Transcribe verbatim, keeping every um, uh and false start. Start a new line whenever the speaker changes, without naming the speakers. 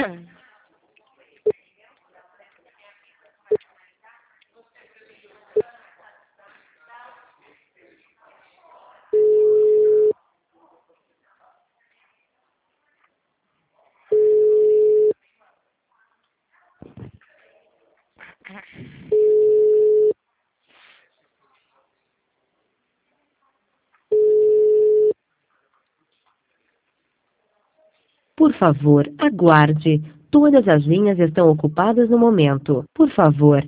Por favor, aguarde. Todas as linhas estão ocupadas no momento. Por favor,